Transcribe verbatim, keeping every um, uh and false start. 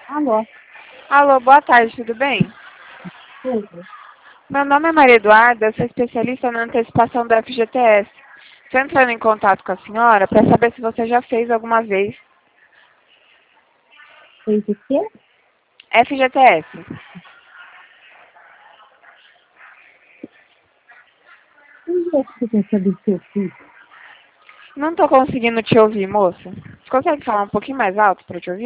Alô, Alô, boa tarde, tudo bem? tudo? Meu nome é Maria Eduarda, eu sou especialista na antecipação do F G T S. Estou entrando em contato com a senhora para saber se você já fez alguma vez Fez o quê? F G T S. Onde é que você quer saber se eu fiz? Não estou conseguindo te ouvir, moça. Você consegue falar um pouquinho mais alto para eu te ouvir?